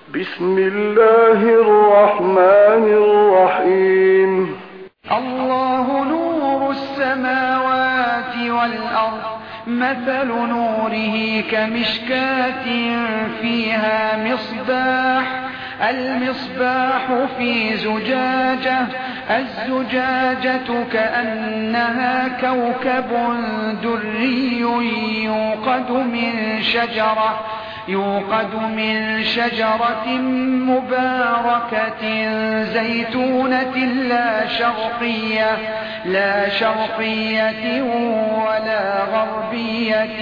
بسم الله الرحمن الرحيم. الله نور السماوات والأرض، مثل نوره كمشكاة فيها مصباح، المصباح في زجاجة، الزجاجة كأنها كوكب دري يوقد من شجرة مباركة زيتونة لا شرقية ولا غربية،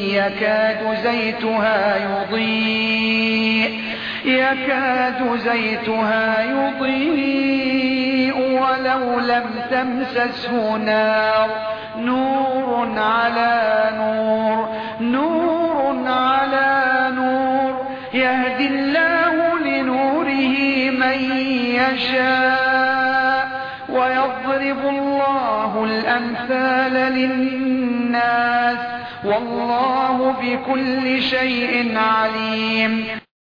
يكاد زيتها يضيء ولو لم تمسسه نار، نور على نور، يهدي الله لنوره من يشاء، ويضرب الله الأمثال للناس، والله بكل شيء عليم.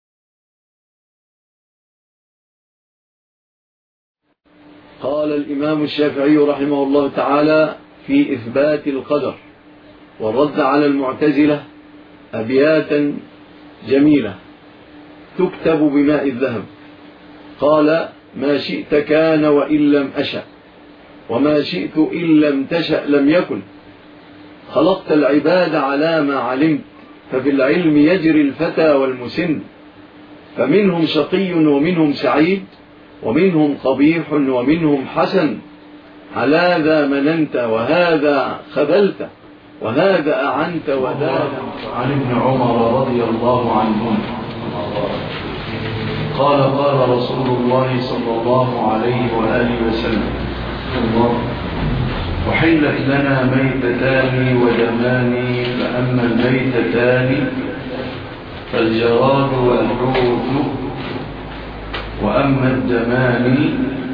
قال الإمام الشافعي رحمه الله تعالى في إثبات القدر والرد على المعتزلة أبياتا جميلة تكتب بماء الذهب. قال: ما شئت كان وإن لم أشأ، وما شئت إن لم تشأ لم يكن، خلقت العباد على ما علمت، ففي العلم يجري الفتى والمسن، فمنهم شقي ومنهم سعيد، ومنهم قبيح ومنهم حسن، على ذا مننت وهذا خذلت، وهذا أعنت وذاك. عن ابن عمر رضي الله عنهما قال: قال رسول الله صلى الله عليه وآله وسلم: وحلت لنا ميتتان ودمان، فأما الميتتان فالجراد والحوت، وأما الدمان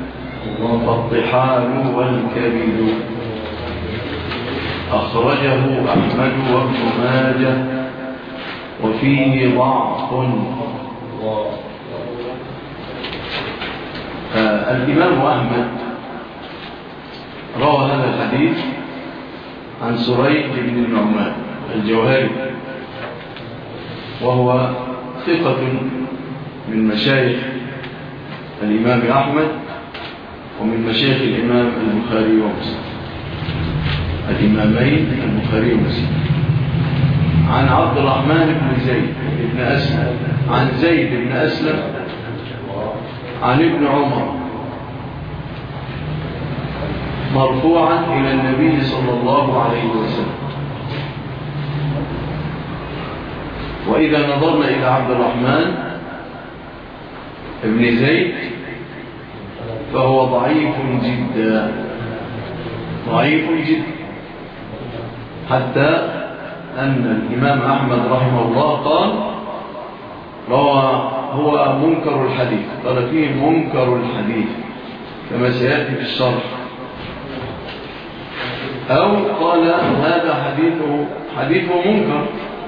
فالطحال والكبد. أخرجه أحمد وابن ماجه وفيه ضعف. الإمام أحمد روى هذا الحديث عن سريج بن النعمان الجوهري، وهو ثقة من مشايخ الإمام أحمد ومن مشايخ الإمام البخاري ومسلم، الإمامين البخاري ومسلم. عن عبد الرحمن بن زيد بن أسلم، عن زيد بن أسلم، عن ابن عمر مرفوعا إلى النبي صلى الله عليه وسلم. وإذا نظرنا إلى عبد الرحمن بن زيد فهو ضعيف جدا، حتى أن الإمام أحمد رحمه الله قال: هو منكر الحديث، قال فيه منكر الحديث كما سيأتي في الشرح، أو قال هذا حديثه منكر،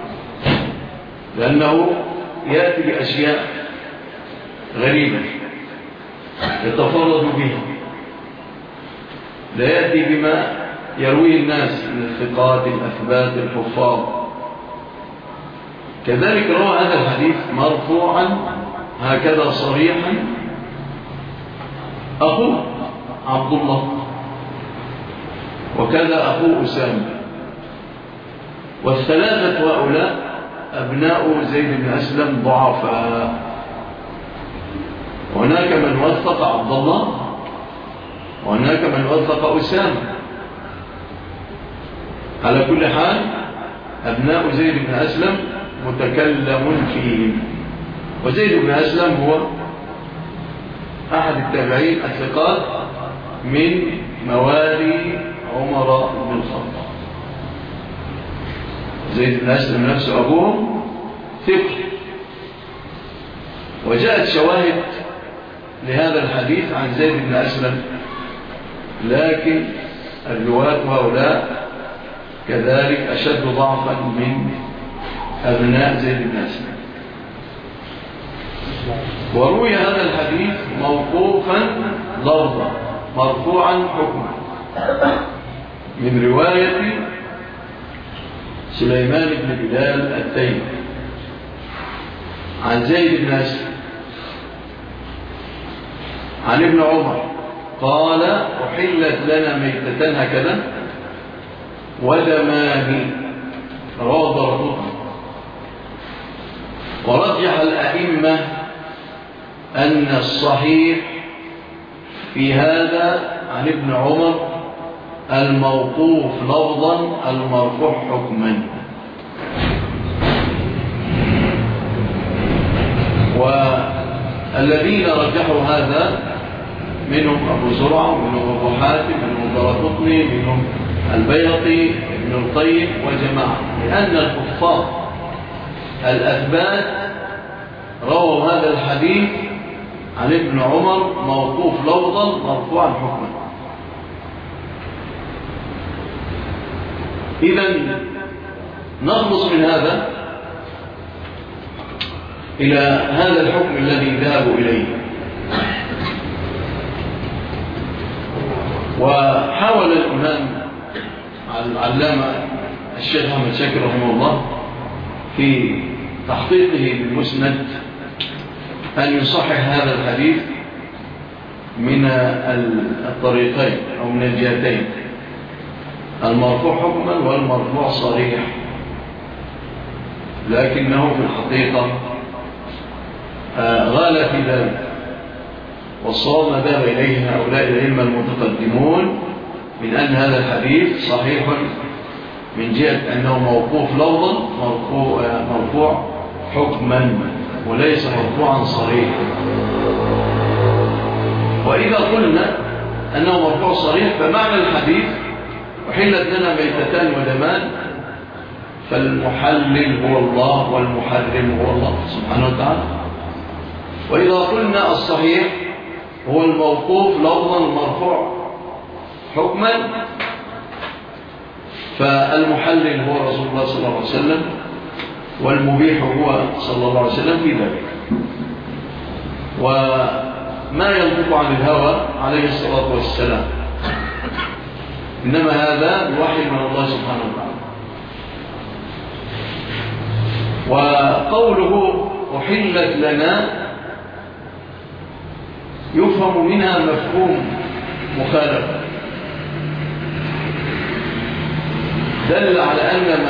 لأنه يأتي بأشياء غريبة يتفرد بها، لا يأتي بما يرويه الناس من الثقات الأثبات الحفاظ. كذلك روى هذا الحديث مرفوعا هكذا صريحا أخوه عبد الله، وكذا أخوه أسامة، والثلاثة هؤلاء أبناء زيد بن أسلم ضعفاء. هناك من وثق عبد الله، وهناك من وثق أسامة. على كل حال أبناء زيد بن أسلم متكلم فيهم، وزيد بن أسلم هو أحد التابعين الثقات من موالي عمر بن الخطاب. زيد بن أسلم نفسه أبوه ثقة، وجاءت شواهد لهذا الحديث عن زيد بن أسلم، لكن الرواة هؤلاء كذلك أشد ضعفا من أبناء زيد بن أسلم. وروي هذا الحديث موقوفا لفظا مرفوعا حكما من رواية سليمان بن بلال التيمي عن زيد بن أسلم عن ابن عمر قال أحلت لنا ميتتان هكذا ودمان، رواه الدارقطني. ورجح الأئمة أن الصحيح في هذا عن ابن عمر الموقوف لفظا المرفوع حكما. والذين رجحوا هذا منهم أبو زرعة ومنهم أبو حاتم منهم الدارقطني منهم البيهقي ابن القيم وجماعة، لأن الحفاظ الأثبات رووا هذا الحديث عن ابن عمر موقوف لفظا مرفوعا حكما. إذن نخلص من هذا إلى هذا الحكم الذي ذهبوا إليه. وحاول الإمام العلامة الشيخ أحمد شاكر رحمه الله في تحقيقه بالمسند أن يصحح هذا الحديث من الطريقين أو من الجهتين، المرفوع حكما والمرفوع صريح، لكنه في الحقيقة غال في ذلك، والصواب ما ذهب إليه هؤلاء الأئمة المتقدمون من أن هذا الحديث صحيح من جهة أنه موقوف لفظا مرفوع حكما وليس مرفوعا صريحا. وإذا قلنا أنه مرفوع صريح فمعنى الحديث أحلت لنا ميتتان ودمان، فالمحلل هو الله والمحرم هو الله سبحانه وتعالى. وإذا قلنا الصحيح هو الموقوف لفظا مرفوع حكما، فالمحلل هو رسول الله صلى الله عليه وسلم والمبيح هو صلى الله عليه وسلم في ذلك. وما ينطق عن الهوى عليه الصلاة والسلام، إنما هذا بوحي من الله سبحانه وتعالى. وقوله أحلت لنا يفهم منها مفهوم مخالفة، دل على أن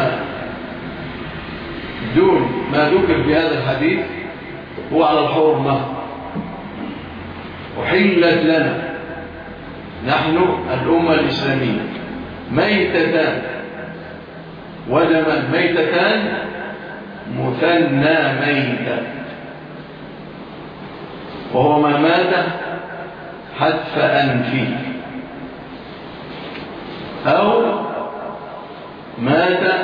ما ذكر في هذا الحديث هو على الحرمة. أحلت لنا نحن الأمة الإسلامية ميتتان ودما، ميتتان مثنى ميتة، وهو ما مات حتف أنفه أو مات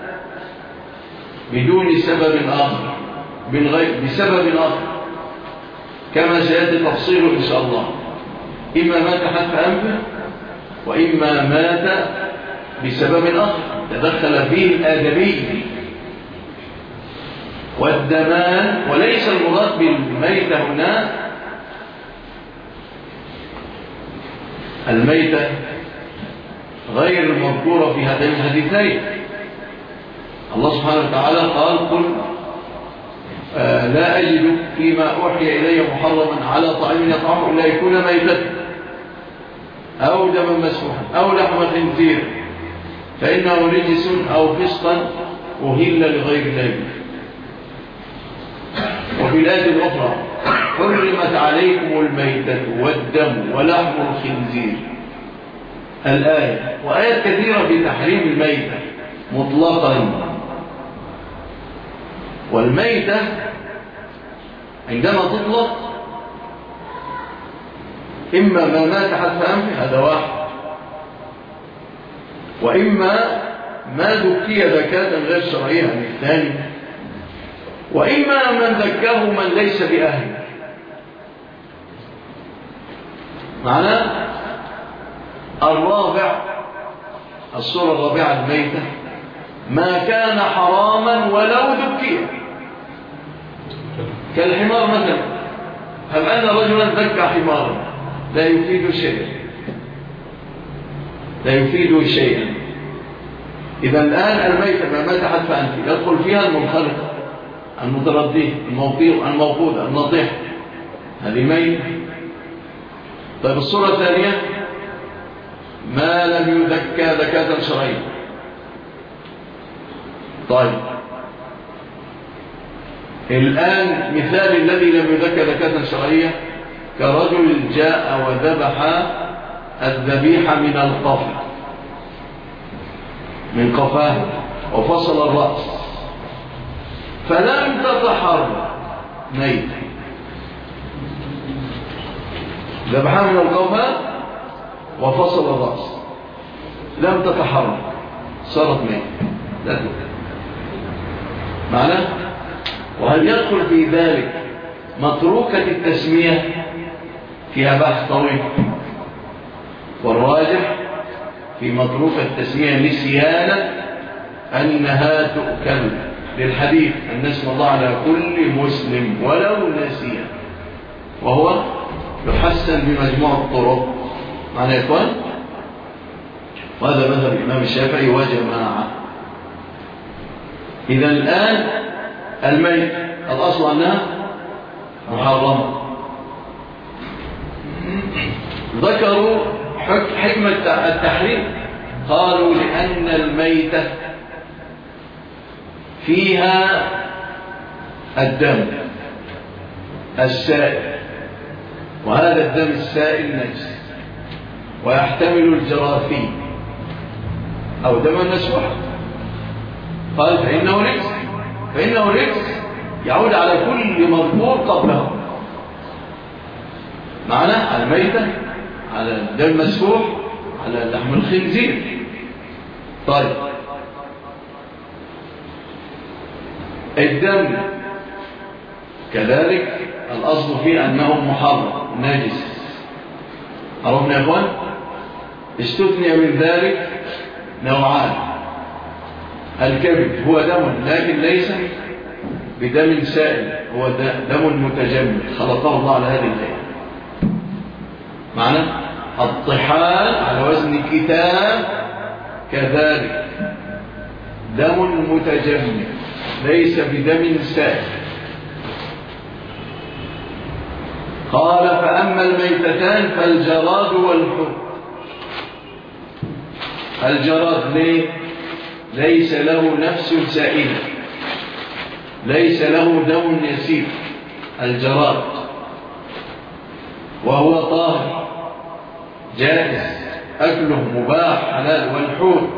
بدون سبب آخر بسبب آخر، كما سيأتي تفصيله إن شاء الله. إما مات حتف أنفه وإما مات بسبب آخر تدخل فيه الآدمي والدمان. وليس المراد بالميتة هنا الميتة غير المذكورة في هذين الحديثين. الله سبحانه وتعالى قال قل لا أجد فيما أوحي إلي محرما على طعام يطعمه إلا يكون ميتة أو دما مسفوحا أو لحم خنزير فإنه رجس أو فسقا أهل لغير الله. وفي الآية الأخرى حرمت عليكم الميتة والدم ولحم الخنزير الآية. وآيات كثيرة في تحريم الميتة مطلقا. والميتة عندما تطلق إما ما مات حتف أنفه هذا واحد، وإما ما ذكي ذكاة غير شرعية عن الثاني، وإما من ذكاه من ليس بأهل. معنى الرابع الصورة الرابعة الميتة ما كان حراما ولو ذكي كالحمار مثلا، هل أن رجلا ذكى حمارا لا يفيد شيئا، لا يفيد شيئا. إذا الآن الميتة ما مات حتف أنف يدخل فيها المنخلقة، المترديه، الموقودة، النطيح، هذه ميتة. طيب الصورة الثانية ما لم يذكى ذكاة شرعية. طيب الآن مثال الذي لم يذكى ذكاة شرعية كرجل جاء وذبح الذبيحة من القفا، من قفاه، وفصل الرأس فلم تتحرك، ميت. ذبحها من القفا وفصل الرأس لم تتحرك، صارت ميت، لا تؤكل. معنى؟ وهل يدخل في ذلك متروكة التسمية؟ فيها بحث طويل، والراجح في متروكة التسمية نسيانا أنها تؤكل، للحديث أن اسم الله على كل مسلم ولو نسيا، وهو يحسن بمجموع الطرق. معنى يا إخوان؟ وهذا مذهب الإمام الشافعي وجماعة. إذا الآن الميت الأصل أنها محرمة. ذكروا حكمة التحريم، قالوا لأن الميتة فيها الدم السائل، وهذا الدم السائل نجس، ويحتمل الجراثيم أو دم مسفوح. قال فإنه رجس يعود على كل مذكور قبله. معنى على الميتة، على الدم المسفوح، على لحم الخنزير. طيب الدم كذلك الأصل فيه أنه محرم ناجس. عرفنا يا أخوان؟ استثني من ذلك نوعان. الكبد هو دم لكن ليس بدم سائل، هو دم متجمد خلقه الله على هذه الهيئة. معنى الطحال على وزن كتاب كذلك دم متجمد ليس بدم سائل. قال فأما الميتتان فالجراد والحوت. الجراد ليه؟ ليس له نفس سائلة، ليس له دم يسير الجراد، وهو طاهر جائز أكله مباح حلال. والحوت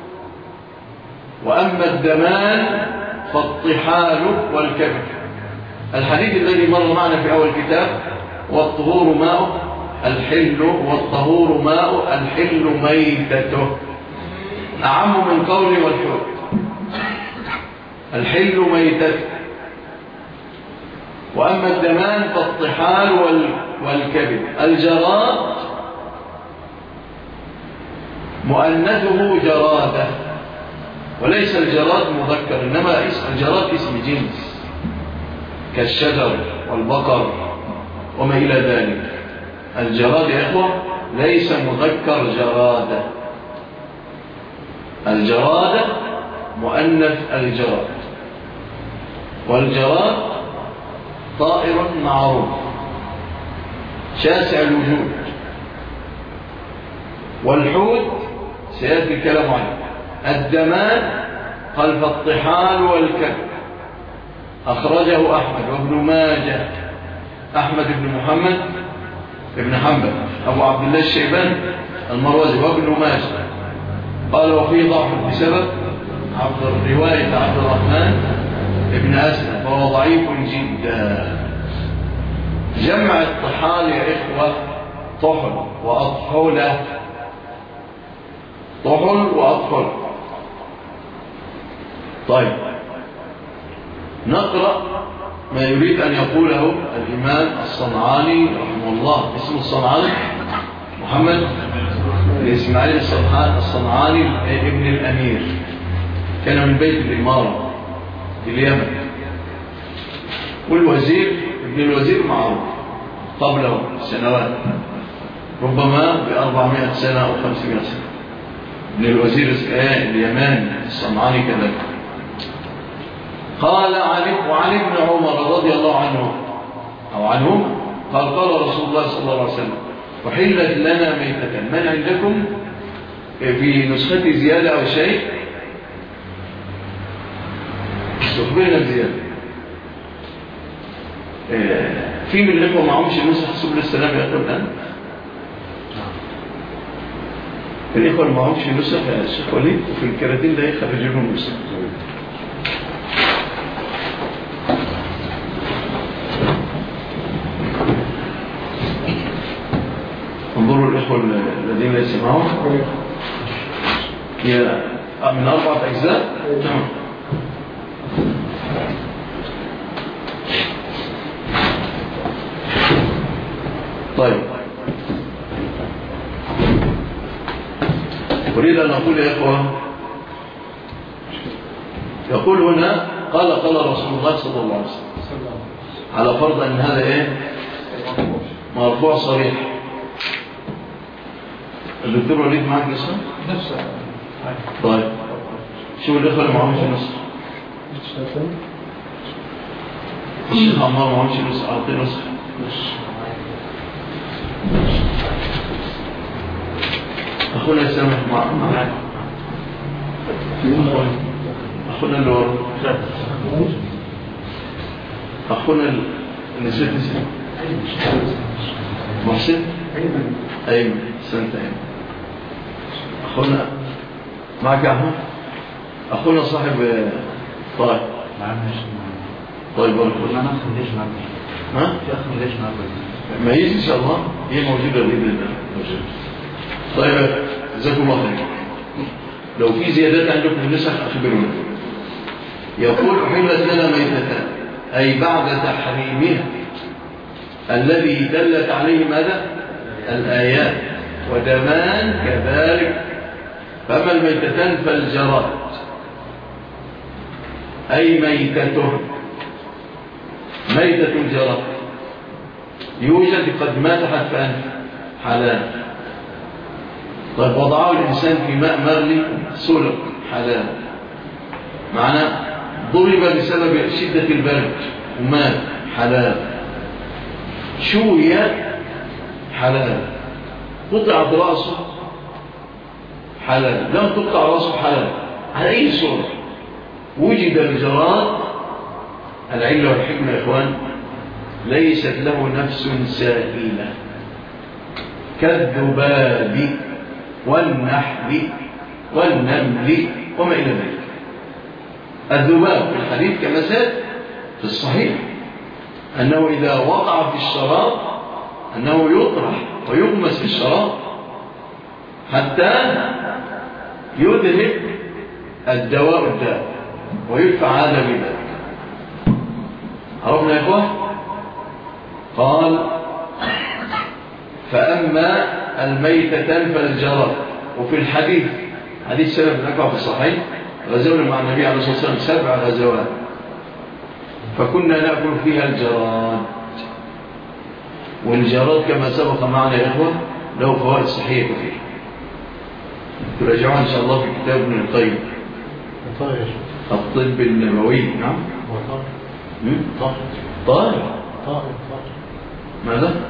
وأما الدمان فالطحال والكبد. الحديث الذي مر معنا في أول كتاب والطهور ماء الحل والطهور ماء الحل ميتته أعم من قول والحوت. الحل ميتته. وأما الدمان فالطحال والكبد. الجراد مؤنثه جرادة، وليس الجراد مذكر، إنما الجراد اسم جنس كالشجر والبقر وما إلى ذلك. الجراد يا إخوة ليس مذكر جرادة، الجرادة مؤنث الجراد. والجراد طائر معروف شاسع الوجود. والحوت سيأتي الكلام عنه. الدمان قال فالطحال والكبد. أخرجه أحمد وابن ماجه، أحمد بن محمد بن حنبل أبو عبد الله الشيباني المروزي وابن ماجه. قال وفيه ضعف بسبب رواية عبد الرحمن ابن أسلم فهو ضعيف جدا. جمع الطحال يا إخوة طحل وأطحلة، طحل وأطحل. طيب نقرأ ما يريد أن يقوله الإمام الصنعاني رحمه الله. اسم الصنعاني محمد إسماعيل الصنعاني ابن الأمير، كان من بيت الإمارة في اليمن، والوزير ابن الوزير معروف قبله سنوات، ربما ب400 سنة أو 500 سنة. ابن الوزير اليماني الصنعاني كذلك. قال وعن ابن عمر رضي الله عنه أو عنهم قال رسول الله صلى الله عليه وسلم وحلت لنا ميتة. من عندكم في نسختي زيادة أو شيء؟ استخبرنا بزيادة. في من الإخوة معهمش نسخ سبل السلام يا أخوة الآن؟ الإخوة اللي معهمش نسخ يا شيخ وليد، وفي الكراتين ده يخرج لهم نسخ. انظروا الإخوة الذين يسمعون هي من 4 أجزاء. تمام. طيب، أريد أن أقول يا إخوة، يقول هنا قال رسول الله صلى الله عليه وسلم، على فرض أن هذا إيه مرفوع صريح. الدكتور وليد معك نسخة؟ نفسه. طيب شو الإخوة اللي معهمش نسخة؟ الشيخ عمار معهمش نسخة، أعطي نسخة. أخونا يسامح معك. أخونا اللي ورا. أخونا نسيت اسمه محسن أيمن. سنت أيمن. أخونا معك أحمد. أخونا صاحب طارق. طيب بارك الله. ها؟ في أخ ليش معك؟ ما هي إن شاء الله هي موجودة بإذن الله. طيب جزاكم الله خير. لو في زيادات عندكم في النسخ أخبرونا. يقول حلت لنا ميتتان، أي بعد تحريمها الذي دلت عليه ماذا؟ الآيات، ودمان كذلك. فأما الميتتان فالجراد، أي ميتة الجراد يوجد قد مات حتى حلال. طيب وضعه الإنسان في ماء مغلي سلق حلال، معنى ضرب بسبب شدة البرد ومات حلال، شوي حلال، قطعت رأسه حلال، لم تقطع رأسه حلال. على أي صورة وجد الجراد، العلة والحكمة يا إخوان ليست له نفس سائلة كالذباب والنحل والنمل وما إلى ذلك. الذباب في الحديث كما ساد في الصحيح أنه إذا وقع في الشراب أنه يطرح ويغمس في الشراب حتى يذهب الدواء ويدفع هذا بذلك. عرفنا يا إخوة؟ قال فأما الميتتان فالجراد. وفي الحديث حديث سلف بن أكوع في الصحيح غزونا مع النبي عليه الصلاة والسلام 7 غزوات فكنا نأكل فيها الجراد. والجراد كما سبق معنا يا إخوة له فوائد صحية كثيرة تراجعون إن شاء الله في كتاب ابن القيم الطب النبوي. نعم طارق ماذا؟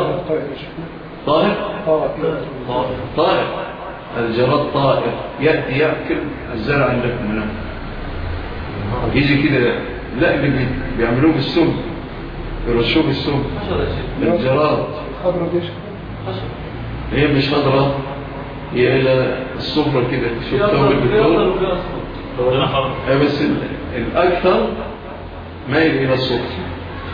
طارق الجراد طائر يأتي يأكل الزرع عندكم هنا يجي كده. لا اللي بيعملوه بالسم يرشوه بالسم الجراد. هي مش خضرة، هي إلى الصفرة كده. شفتها بالدكتور بس الأكثر مايل إلى الصفر.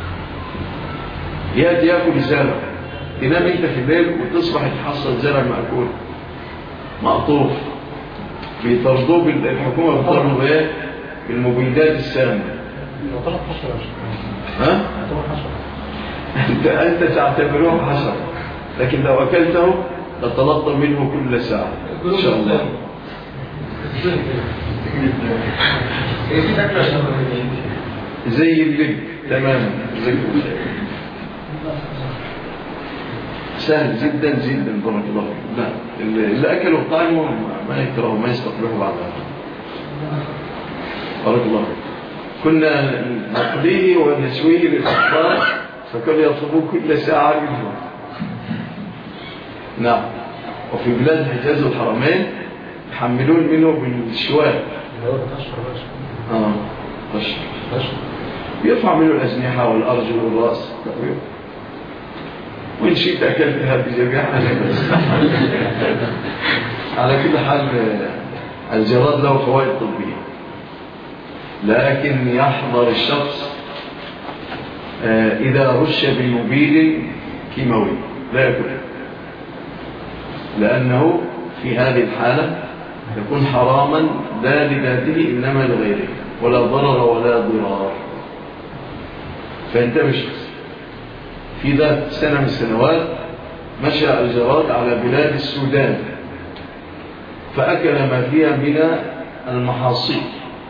يأتي يأكل زرع، تنام انت في الليل وتصبح تحصل زرع مأكول مقطوف بيطردوه الحكومة بتطرده ايه بالمبيدات السامة. ها؟ انت تعتبروه حشر، لكن لو اكلته لتلطم منه كل ساعة ان شاء الله. زي اللب تمام. سهل جدا جدا بارك الله فيك. لا اللي أكلوا طعموا ما يكرهوا ما يستقبلوا بعضها. بارك الله فيك. كنا نقضيه ونشويه للأطفال فكانوا يطلبوا كل ساعة منه. نعم. وفي بلاد حجاز الحرمين يحملون منه بالشوال. قشر يرفع منه الأجنحة والأرجل والرأس. وإن شئت أكلتها بجميعها. على كل حال الجراد له فوائد طبية، لكن يحذر الشخص إذا رش بمبيد كيماوي لا يأكل، لأنه في هذه الحالة يكون حراما لا لذاته إنما لغيره، ولا ضرر ولا ضرار. فانتبه الشخص. في ذات سنة من السنوات مشى الجراد على بلاد السودان فأكل ما فيها من المحاصيل،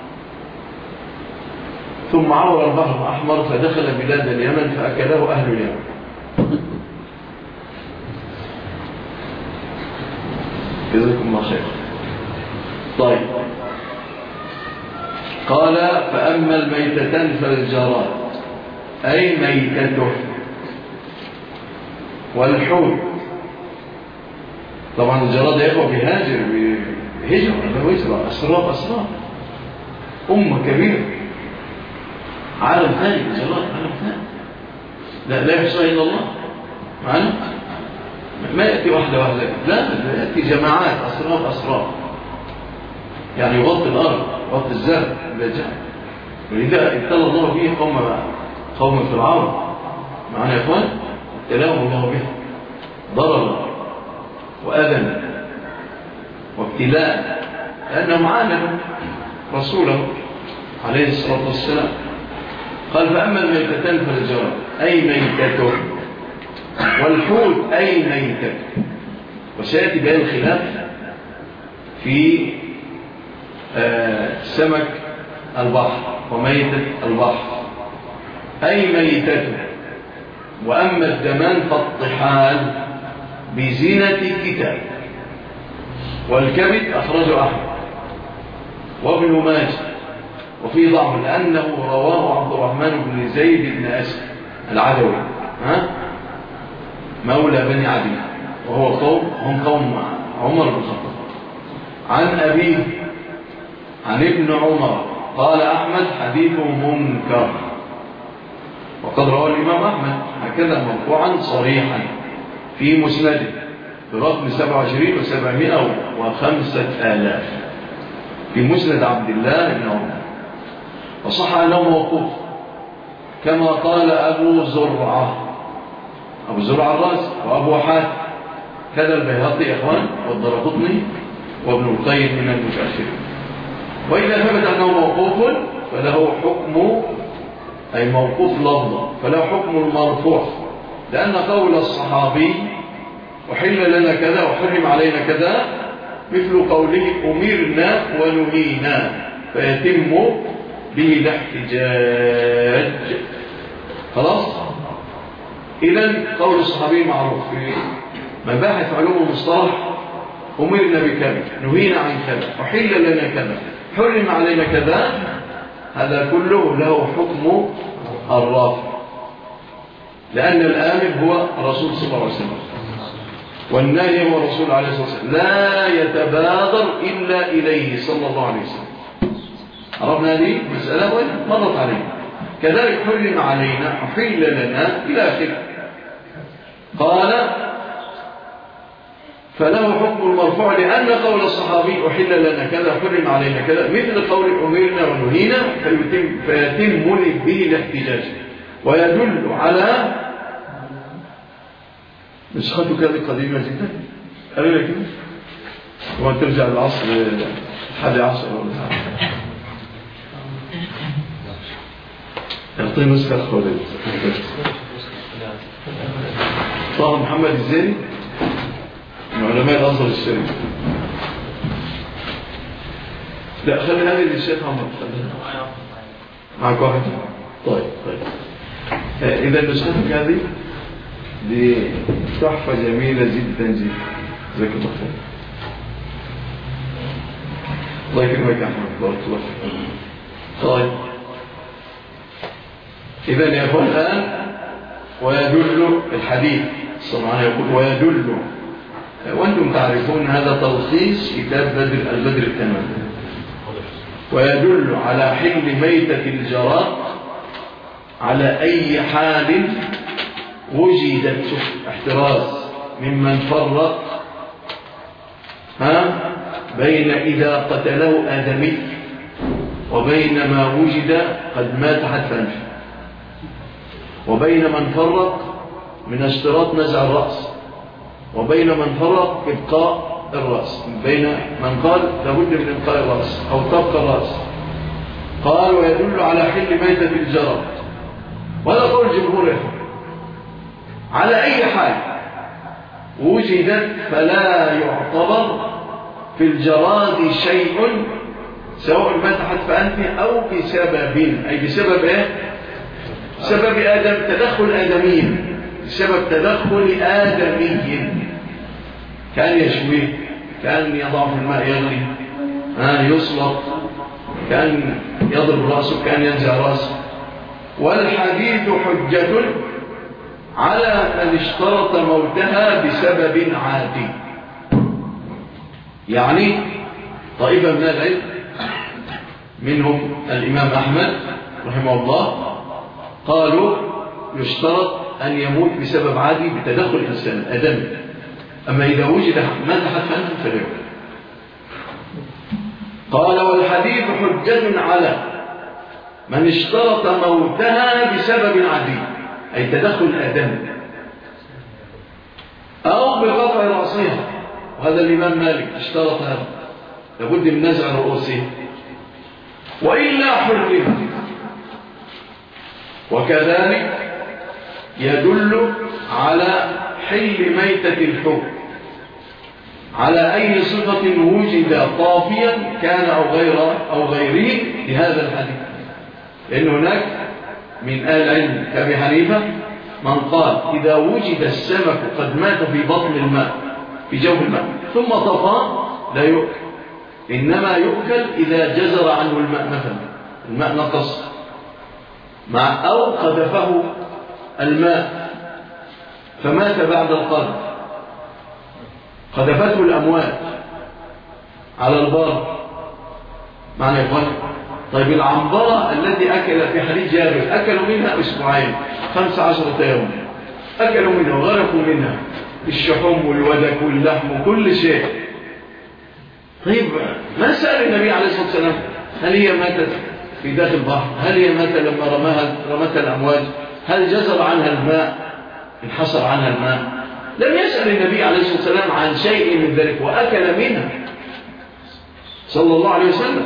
ثم عبر البحر الأحمر فدخل بلاد اليمن فأكله أهل اليمن. جزاكم الله خير. طيب، قال فأما الميتتان فالجراد أي ميتته والحوت. طبعا الجراد يقع بهاجر بهجرة أسرار أمة كبيرة، عالم ثاني. الجراد عالم ثاني لا يحصى إلا الله معنا. ما يأتي واحدة لا يأتي جماعات أسرار يعني يغطي الأرض يغطي الزرع بالجهل. ولذا ابتلى الله به قوم فرعون معنا يا اخوان، ابتلاهم الله به ضررا وأذى وابتلاء، لأنهم عاندوا رسوله عليه الصلاة والسلام. قال فأما الميتتان فالجراد أي ميتته والحوت أي ميتته. وسيأتي بين الخلاف في سمك البحر وميتة البحر أي ميتته. وأما الدمان فالطحال بزينة الكتاب. والكبد أخرجه أحمد وابن ماجه وفي ضعف لأنه رواه عبد الرحمن بن زيد بن أسد العدوي مولى بني عدي، وهو هم قوم عمر بن الخطاب، عن أبيه عن ابن عمر. قال أحمد حديث منكر، وقد روى الإمام أحمد هكذا مرفوعا صريحا في مسنده برقم 27,705,000 في مسند عبد الله بن عمر. وصح أنه موقوف كما قال أبو زرعة الرازي وأبو حاتم كذا البيهقي إخوان والدرقطني وابن القيم من المتأخرين. وإذا ثبت أنه موقوف فله حكم أي موقوف لفظا فله حكم المرفوع، لأن قول الصحابي وحل لنا كذا وحرم علينا كذا مثل قوله أمرنا ونهينا فيتم به الاحتجاج. خلاص. إذن قول الصحابي معروف في مباحث علوم المصطلح. أمرنا بكذا نهينا عن كذا وحل لنا كذا حرم علينا كذا، هذا كله له حكم الرافع، لأن الآمر هو الرسول صلى الله عليه وسلم والنهي هو الرسول عليه الصلاة والسلام، لا يتبادر إلا إليه صلى الله عليه وسلم. عرفنا هذه مسألة مرت علينا. كذلك حرم علينا وحل لنا إلى آخره. قال فله حكم المرفوع لأن قول الصحابي أحل لنا كذا حرم علينا كذا مثل قول أمرنا ونهينا فيتم به الاحتجاج. ويدل على نسختك هذه قديمة جدا قال لك وأن ترجع العصر 11 ولا ساعة يعطي نسخة خالد طه محمد الزيري من علماء الأزهر الشريف. لا خلي هذه للشيخ عمر معك واحد طيب إذا نسختك هذه دي تحفة جميلة جدا جدا. جزاك الله خير. الله يكرمك يا أحمد، بارك الله فيك. طيب إذا يا أخوان الآن ويدل الحديث صلى الله عليه وسلم يقول ويدل، وأنتم تعرفون هذا تلخيص كتاب البدر التمام. ويدل على حل ميتة الجراد على أي حال وجدت احتراز ممن فرق بين إذا قتله آدمي وبين ما وجد قد مات حتف أنفه، وبين من فرق من اشتراط نزع الرأس، وبين من فرق إبقاء الرأس، بين من قال لابد من إبقاء الرأس أو تبقى الرأس. قال ويدل على حل ميتة الجراد، وهذا قول الجمهور على أي حال وجدت فلا يعتبر في الجراد شيء سواء مات حتف أنفه أو بسبب، أي بسبب إيه؟ سبب تدخل آدمي، بسبب تدخل آدمي، كان يشويه، كان يضع في الماء يغلي، يسلط، كان يضرب رأسه، كان ينزع رأسه. والحديث حجة على من اشترط موتها بسبب عادي. يعني طائفة من العلم منهم الإمام أحمد رحمه الله قالوا يشترط أن يموت بسبب عادي بتدخل الإنسان آدمي، أما إذا وجد مات حتف أنفه فلا يموت. قال والحديث حجة على من اشترط موتها بسبب عادي، أي تدخل آدمي، أو بقطع رأسها، وهذا الإمام مالك اشترط هذا، لابد من نزع رؤوسه، وإلا حرم. وكذلك يدل على حل ميتة الحب على أي صفة وجد طافيا كان أو غيره لهذا الحديث، لأن هناك من آل العلم كأبي حنيفة من قال إذا وجد السمك قد مات في بطن الماء في جوف الماء ثم طفى لا يؤكل، إنما يؤكل إذا جزر عنه الماء، مثلا الماء نقص أو قذفه الماء فمات بعد القذف، قذفته الأمواج على البر، معنى يقول طيب العنبرة التي أكل في حديث جابر أكلوا منها أسبوعين 15 يوم، أكلوا منها وغرقوا منها الشحوم والودك واللحم وكل شيء. طيب ما سأل النبي عليه الصلاة والسلام هل هي ماتت في داخل البحر؟ هل هي ماتت لما رمتها الأمواج؟ هل جزر عنها الماء؟ انحصر عنها الماء؟ لم يسأل النبي عليه الصلاة والسلام عن شيء من ذلك، وأكل منها صلى الله عليه وسلم.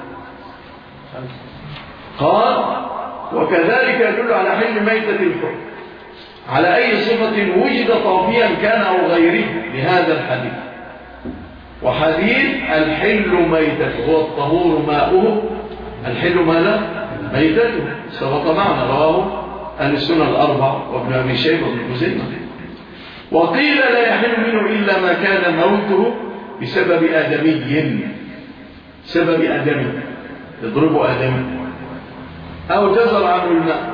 قال وكذلك يدل على حل ميتة الحب على أي صفة وجد طافيا كان أو غيره لهذا الحديث. وحديث الحل ميتة هو الطهور ماؤه، الحل ماذا؟ ميتته، سبق معنا، رواه أهل السنة الأربع وابن أبي شيبة وابن خزيمة. وقيل لا يحل منه إلا ما كان موته بسبب آدمي، سبب آدمي يضربه آدمي، أو جزر عنه الماء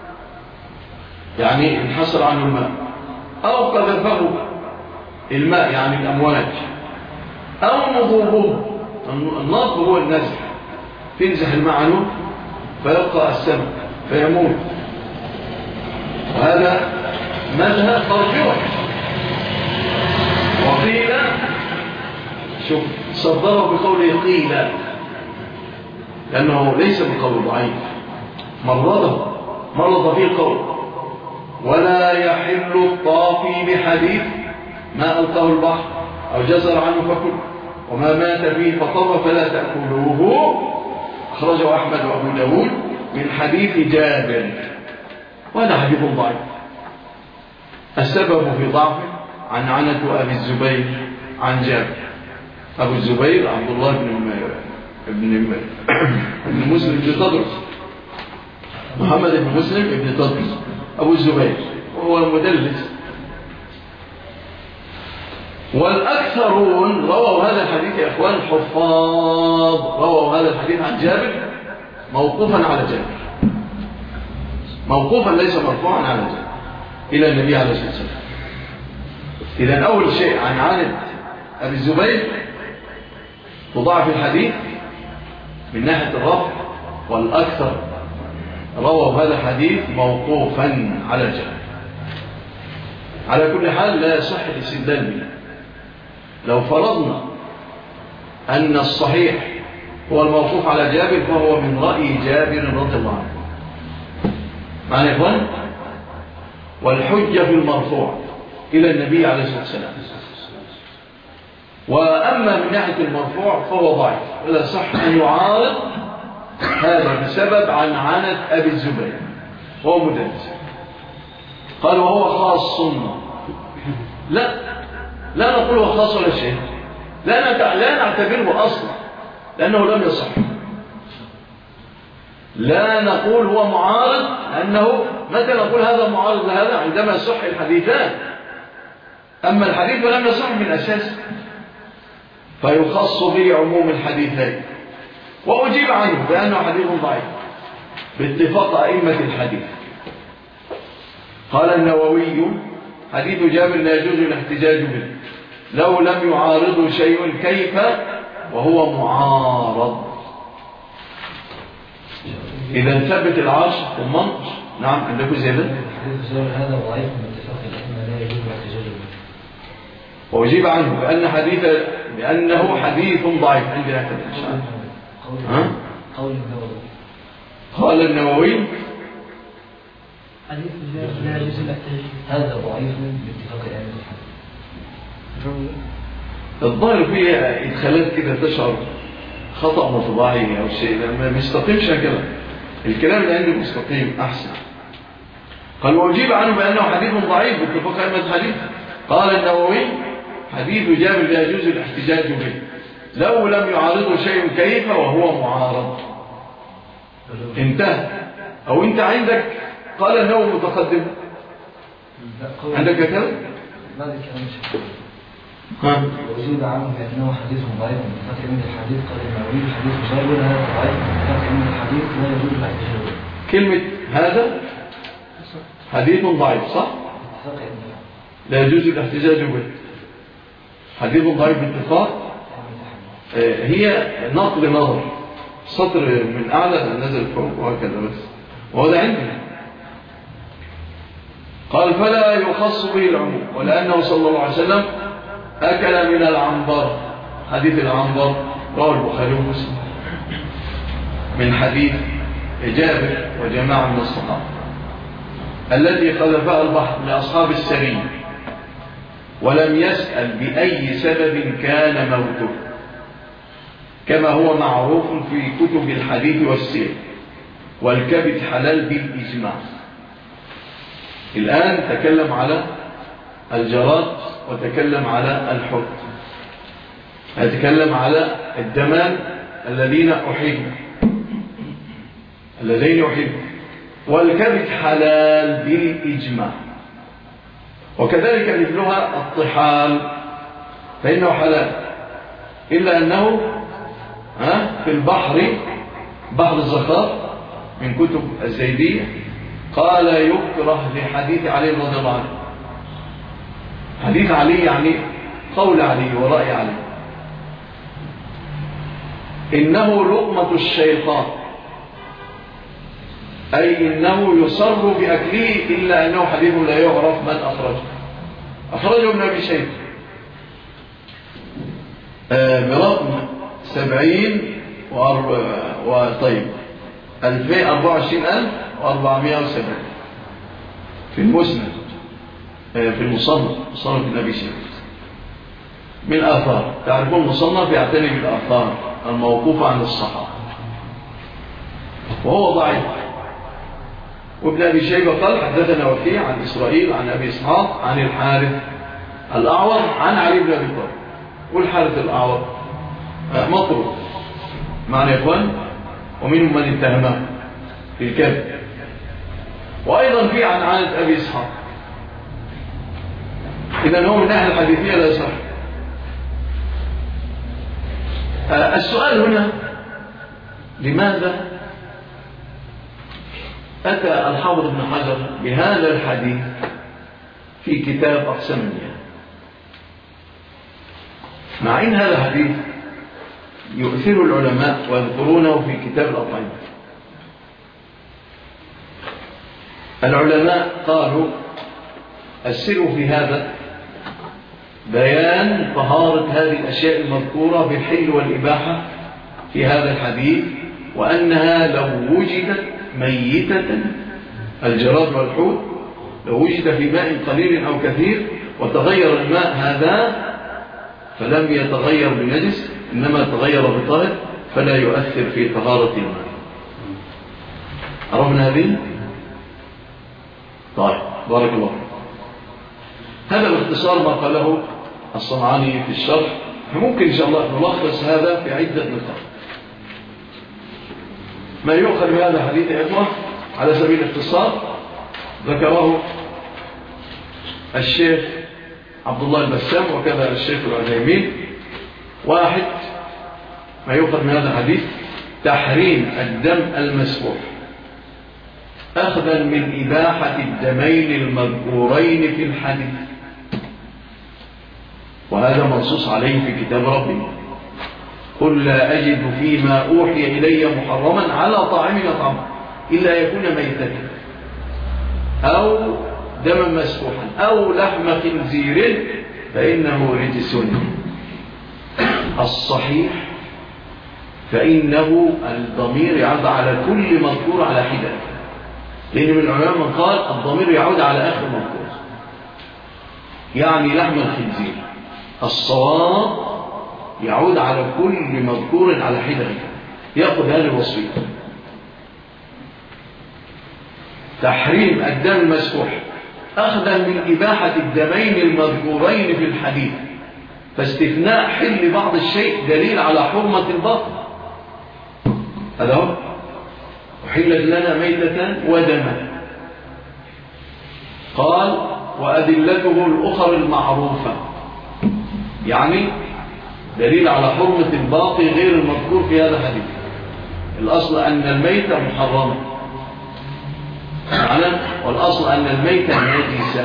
يعني انحصر عنه الماء، أو قذفه الماء يعني الأمواج، أو نضوبه، النضب هو النزح، تنزح الماء عنه فيبقى السمك فيموت. وهذا مذهب مرجوح. وقيل شوف صدره بقوله قيل لأنه ليس بقول ضعيف، مرض فيه القول. ولا يحل الطافي بحديث ما ألقاه البحر أو جزر عنه فكل، وما مات فيه فطر فلا تأكلوه، أخرجه أحمد وأبو داود من حديث جابر، وهذا حديث ضعيف. السبب في ضعفه عن عنة أبي الزبير عن جابر. أبو الزبير عبد الله بن مسلم بن تدرس، محمد بن مسلم بن تدرس أبو الزبير، وهو المدلس. والأكثرون رووا هذا الحديث يا إخوان الحفاظ، رووا هذا الحديث عن جابر موقوفا على جابر، موقوفا ليس مرفوعا على جابر إلى النبي عليه الصلاة والسلام. إذن أول شيء عن عند أبي الزبير تضاعف الحديث من ناحية الرفع، والأكثر رووا هذا الحديث موقوفا على جابر. على كل حال لا يصح الاستدلال به. لو فرضنا أن الصحيح هو الموقوف على جابر فهو من رأي جابر رضي الله عنه. معنى إخوان؟ والحجة في المرفوع إلى النبي عليه الصلاة والسلام. وأما من ناحية المرفوع فهو ضعيف، ولا صح أن يعارض هذا بسبب عن عنة أبي الزبير وهو مدلس. قال وهو خاص. لا نقول هو خاص ولا شيء، لا نعتبره أصلا لأنه لم يصح. لا نقول هو معارض، لأنه متى نقول هذا معارض لهذا؟ عندما يصح الحديثان. أما الحديث لم يصح من أساس فيخص به عموم الحديثين. وأجيب عنه بأنه حديث ضعيف باتفاق أئمة الحديث. قال النووي حديث جابر لا يجوز الاحتجاج به لو لم يعارضه شيء، كيف وهو معارض؟ إذا ثبت العرش ثم نعم عندكم زي ده. حديث جابر هذا ضعيف باتفاق الأئمة لا يجوز الاحتجاج به. وأجيب عنه بأنه حديث ضعيف. عندنا كتاب إن شاء الله. قول النووي. قال النووي حديث لا يجوز الاحتجاج هذا ضعيف باتفاق الأئمة الحديث. الظاهر فيها إدخالات كده تشعر خطأ مطبعي أو شيء، ما مستقيمش هكذا. الكلام اللي عندي مستقيم أحسن. قال وأجيب عنه بأنه حديث ضعيف باتفاق أئمة الحديث. قال النووي حديث جابر لا يجوز الاحتجاج به لو لم يعارضه شيء، كيف وهو معارض؟ انتهى. أو أنت عندك قال النووي متقدم، عندك كلام؟ لا ده كلام مش وأجيب عنه بأنه حديث ضعيف باتفاق أئمة الحديث. قال النووي حديث جابر هذا ضعيف باتفاق أئمة الحديث لا يجوز الاحتجاج به. كلمة هذا حديث ضعيف صح؟ لا يجوز الاحتجاج به. حديث ضعيف باتفاق هي نقل نظر، سطر من أعلى نزل فوق وهكذا بس، وهذا عندنا. قال فلا يخص به العموم، ولأنه صلى الله عليه وسلم أكل من العنبر. حديث العنبر رواه البخاري ومسلم من حديث جابر وجماعة من الصحابة التي خلفها البحر لأصحاب السرية ولم يسأل بأي سبب كان موته، كما هو معروف في كتب الحديث والسير. والكبد حلال بالإجماع. الآن تكلم على الجراد وتكلم على الحب، هتكلم على الدمان اللذين أحب. والكبد حلال بالإجماع. وكذلك مثلها الطحال فإنه حلال، إلا أنه في البحر، بحر الزخار من كتب الزيدية، قال يكره لحديث علي رضي الله عنه. حديث علي يعني قول علي ورأي علي. إنه لقمة الشيطان، أي إنه يصر بأكله، إلا أنه حديث لا يعرف من أخرجه ابن أبي شيبة برقم 70 وطيب 24,470 في المسند، في المصنف ابن أبي شيبة من آثار. تعرفون المصنف يعتني بالآثار الموقوفة عن الصحابة، وهو ضعيف. وابن أبي شيبة قال حدثنا وكيع عن إسرائيل عن أبي إسحاق عن الحارث الأعور عن علي بن أبي طالب. والحارث الأعور مطروح معنا يا إخوان، ومنهم من اتهمه في الكذب وأيضا في عن عادة أبي إسحاق. إذن هو من ناحية الحديثية لا يصح. السؤال هنا لماذا أتى الحافظ ابن حجر بهذا الحديث في كتاب أقسام المياه، مع إن هذا الحديث يؤثر العلماء ويذكرونه في كتاب الأطعمة. العلماء قالوا السر في هذا بيان طهارة هذه الأشياء المذكورة بالحل والإباحة في هذا الحديث، وأنها لو وجدت ميتة الجراد والحوت لو وجد في ماء قليل أو كثير وتغير الماء هذا فلم يتغير بنجس إنما تغير بطاهر فلا يؤثر في طهارة الماء. عرفنا هذه؟ طيب بارك الله. هذا باختصار ما قاله الصنعاني في الشرح. ممكن إن شاء الله نلخص هذا في عدة نقاط. ما يؤخذ بهذا الحديث يا إخوة على سبيل الاختصار ذكره الشيخ عبد الله البسام وكذا الشيخ العثيمين. واحد، ما يؤخذ من هذا الحديث تحريم الدم المسفوح أخذا من إباحة الدمين المذكورين في الحديث، وهذا منصوص عليه في كتاب ربنا: قل لا أجد فيما أوحي إلي محرما على طاعم يطعمه إلا يكون ميتة أو دما مسفوحا أو لحم خنزير فإنه رجس. الصحيح فإنه الضمير يعود على كل مذكور على حدة، لأن من العلماء من قال الضمير يعود على آخر مذكور، يعني لحم الخنزير. الصواب يعود على كل مذكور على حدة، يأخذ هذه الوصفية: تحريم الدم المسفوح أخذا من إباحة الدمين المذكورين في الحديث، فاستثناء حل بعض الشيء دليل على حرمة الباطل. هذا هو: وحلت لنا ميتة ودما. قال: وأدلته الأخر المعروفة، يعني دليل على حرمة الباقي غير المذكور في هذا الحديث. الأصل أن الميتة محرمة، والأصل أن الميتة نجسة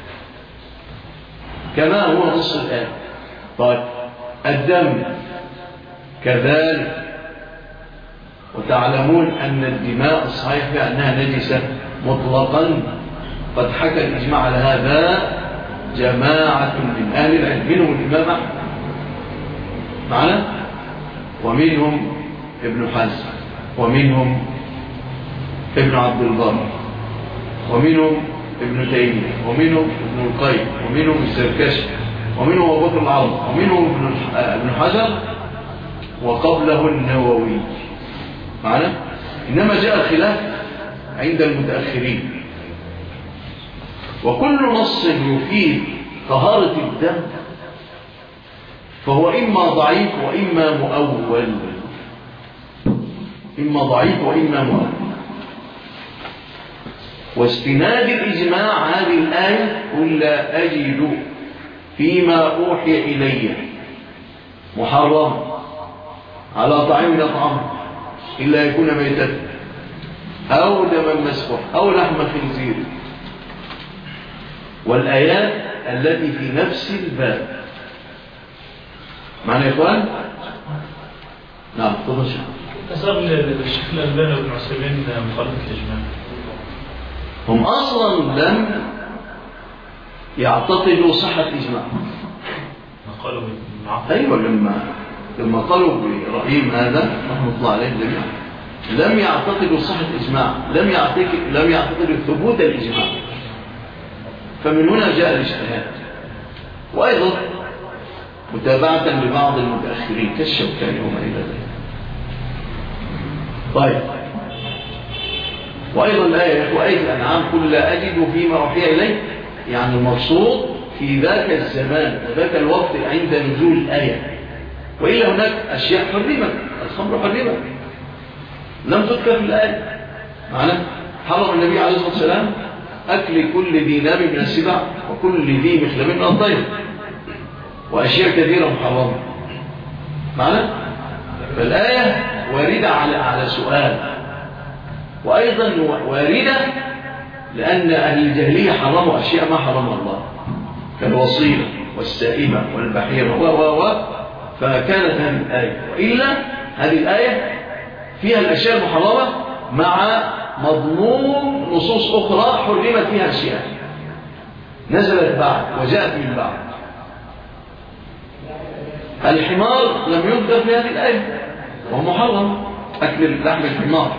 كما هو نص الآن. طيب الدم كذلك، وتعلمون أن الدماء الصحيح بأنها نجسة مطلقا. قد حكى الإجماع على هذا جماعة من أهل العلم، منهم الإمام أحمد معنا، ومنهم ابن حزم، ومنهم ابن عبد البر، ومنهم ابن تيمية، ومنهم ابن القيم، ومنهم الزركشي، ومنهم أبو بكر العربي، ومنهم ابن حجر، وقبله النووي معنا. إنما جاء الخلاف عند المتأخرين، وكل نص يفيد طهارة الدم فهو إما ضعيف وإما مؤول، إما ضعيف وإما مؤول. واستناد الإجماع هذه الآية: قل لا أجد فيما أوحي إلي محرم على طعام يطعمه إلا يكون ميتة أو دما مسفوح أو لحم خنزير. والآيات التي في نفس الباب معنا يا إخوان؟ نعم تفضل شيخ. أصاب الشيخ الألباني وابن عثيمين مخالفة الإجماع. هم أصلا لم يعتقدوا صحة الإجماع. قالوا أيوة، لما قالوا برأيهم هذا رحمة الله عليه الجميع لم يعتقدوا صحة الإجماع، لم يعتقدوا ثبوت الإجماع. فمن هنا جاء الاجتهاد، وأيضا متابعة لبعض المتأخرين كالشوكاني وما إلى ذلك. طيب، وأيضا الآية وآية الأنعام: قل لا أجد فيما أوحي إلي، يعني المقصود في ذاك الزمان وذاك الوقت عند نزول الآية. وإلا هناك أشياء حرمت، الخمر حرمت لم تذكر في الآية معنا، حرم النبي عليه الصلاة والسلام أكل كل ذي ناب من السبع وكل ذي مخلب من الطير وأشياء كثيرة محرمة معنا؟ فالآية واردة على سؤال، وأيضا واردة لأن أهل الجاهلية حرموا أشياء ما حرمها الله كالوصيلة والسائمة والبحيرة فكانت هذه الآية. وإلا هذه الآية فيها الأشياء المحرمة مع مضمون نصوص أخرى حرمت فيها أشياء نزلت بعد وجاءت من بعد. الحمار لم يذكر في هذه الآية وهو محرم أكل لحم الحمار،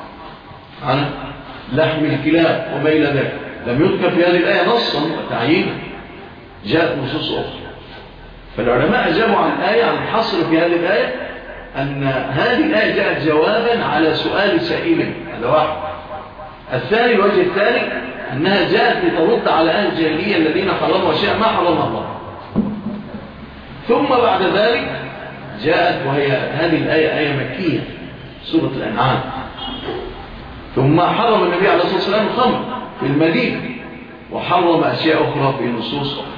لحم الكلاب وما إلى ذلك لم يذكر في هذه الآية نصا وتعيينا، جاءت نصوص أخرى. فالعلماء أجابوا عن الآية عن الحصر في هذه الآية أن هذه الآية جاءت جوابا على سؤال سائل، هذا واحد. الثاني الوجه الثاني أنها جاءت لترد على أهل الجاهلية الذين حرموا أشياء ما حرمها الله. ثم بعد ذلك جاءت وهي هذه الآية آية مكية سورة الأنعام. ثم حرم النبي عليه الصلاة والسلام الخمر في المدينة وحرم أشياء أخرى في نصوص أخرى.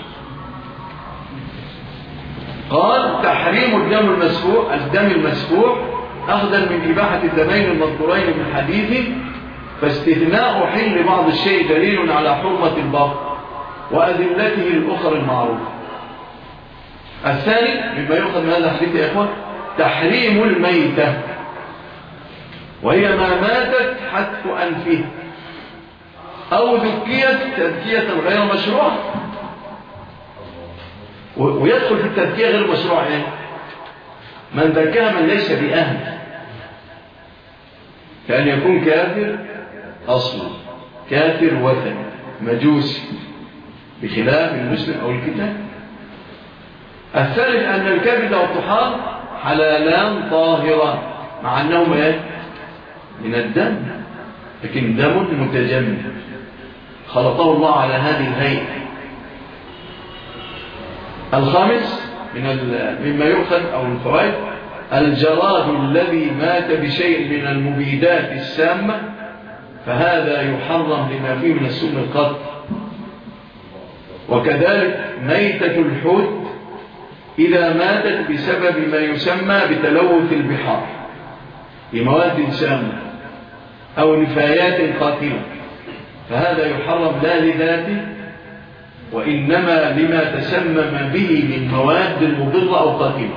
قال تحريم الدم المسفوح أخذا من إباحة الدمين المذكورين من الحديث، فاستثناء حل بعض الشيء دليل على حرمة الباقي وأدلته الأخرى المعروفة. الثاني مما يؤخذ من هذا الحديث يا إخوان تحريم الميتة، وهي ما ماتت حتف أنفه أو ذكيت تذكية غير مشروعة. ويدخل في التذكية غير مشروعة إيه؟ من ذكاها من ليس بأهل، كأن يكون كافر أصلا، كافر وثني مجوسي بخلاف المسلم أو الكتاب. الثالث أن الكبد والطحال حلالان طاهران مع أنهما إيه؟ من الدم، لكن دم متجمد خلطه الله على هذه الهيئة. الخامس مما يؤخذ أو الفوائد الجراد الذي مات بشيء من المبيدات السامة فهذا يحرم لما فيه من السم القتل. وكذلك ميتة الحوت إذا ماتت بسبب ما يسمى بتلوث البحار بمواد سامة أو نفايات قاتلة فهذا يحرم لا لذاته وإنما لما تسمم به من مواد مضرة أو قاتلة.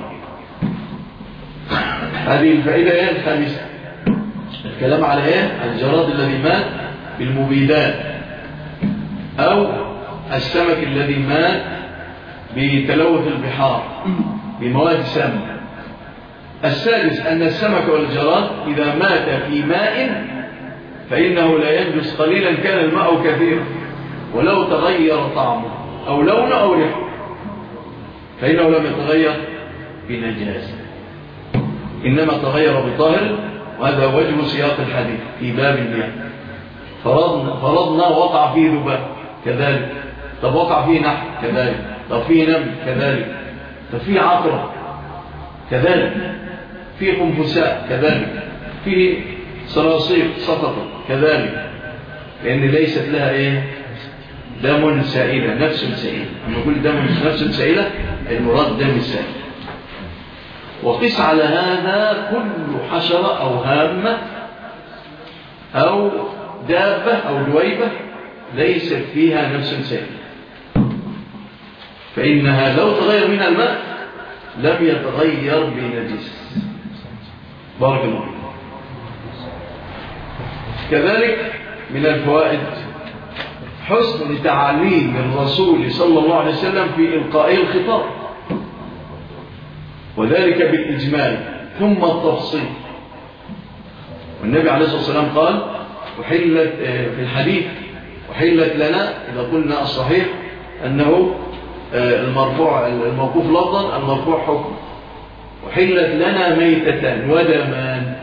هذه الفائدة الخامسة الكلام على الجراد الذي مات بالمبيدات أو السمك الذي مات بتلوث البحار بمواد سامة. السادس أن السمك والجراد إذا مات في ماء فإنه لا ينجس قليلا كان الماء كثيرا ولو تغير طعمه أو لونه أو ريحه فإنه لم يتغير بنجاسة إنما تغير بطاهر. وهذا وجه سياق الحديث في باب المياه. فرضنا وقع فيه ذباب كذلك، طب وقع فيه نحل كذلك، طب فيه نمل كذلك، طب فيه عقرب كذلك، فيه قنفساء كذلك، فيه صراصير سقطت كذلك، لأن ليست لها دم سائلة نفس سائلة. أما كل دم نفس سائلة المراد دم سائل. وقس على هذا كل حشرة أو هامة أو دابة أو دويبة ليست فيها نفس سائلة فإنها لو تغير منها الماء لم يتغير بنجس. بارك الله. كذلك من الفوائد حسن تعليم الرسول صلى الله عليه وسلم في إلقاء الخطاب وذلك بالإجمال ثم التفصيل. والنبي عليه الصلاة والسلام قال وحلت في الحديث وحلت لنا إذا قلنا الصحيح أنه المرفوع الموقوف لفظا المرفوع حكم وحلت لنا ميتتان ودمان.